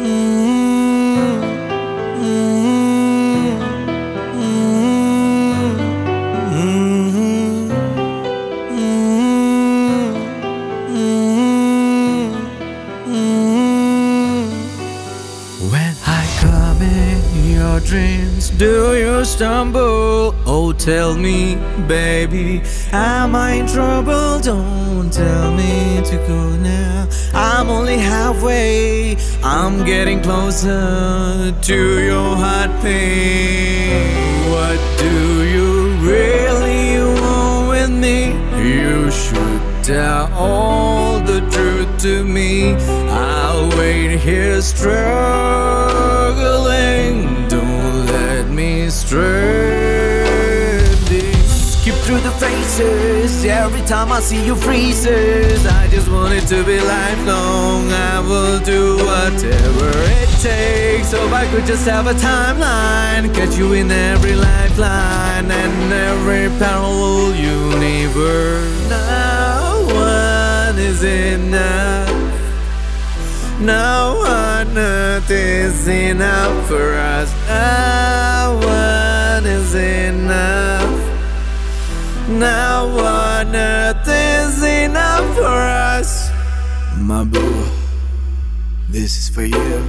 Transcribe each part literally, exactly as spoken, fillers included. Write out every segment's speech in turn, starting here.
When I come in your dreams, do you stumble? Oh, tell me, baby, am I in trouble? Don't tell me to go now. I'm only halfway, I'm getting closer to your heartbeat. What do you really want with me? You should tell all the truth to me. I'll wait here struggling. Don't let me stray. Skip through the faces. Every time I see you freezes. I just want it to be lifelong. I will do whatever it takes. So I could just have a timeline, catch you in every lifeline and every parallel universe. No one is enough. No one earth is enough for us. No one is enough. No one earth is enough for us. My boo, this is for you.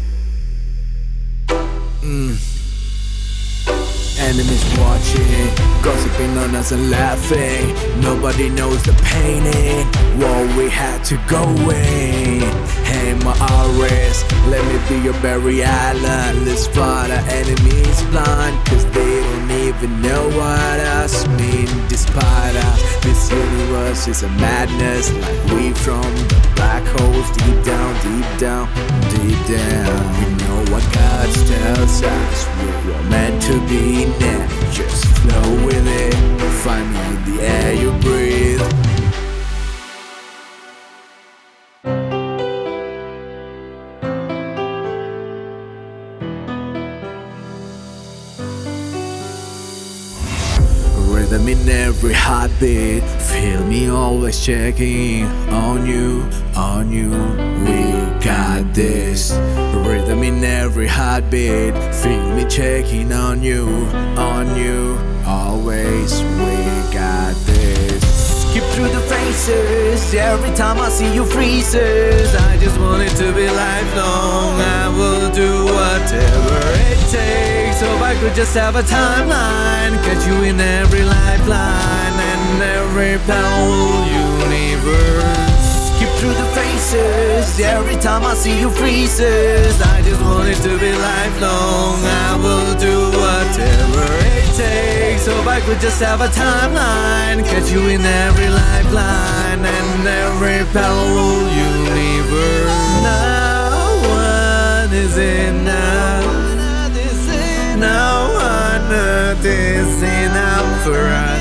Mm. Enemies watching, gossiping on us and laughing. Nobody knows the pain in what we had to go in. Hey, my Aries, let me be your Barry Island. Let's fight our enemies blind, cause they don't even know what us mean. Despite us, this universe is a madness, like we from the black holes. Deep down, deep down, deep down, we know what God tells us. We're meant to be now, just flow with it. Find me in the air you breathe. Rhythm in every heartbeat, feel me always checking on you, on you. We got this. Rhythm in every heartbeat, feel me checking on you, on you. Always, we got this. Skip through the faces, every time I see you freezes. I just want it to be lifelong. I will do whatever it takes. So I could just have a timeline, catch you in every lifeline and every parallel universe. Skip through the faces, every time I see you freezes. I just want it to be lifelong. I will do whatever it takes. So I could just have a timeline, catch you in every lifeline and every parallel universe. No one is enough. No one earth is enough for us.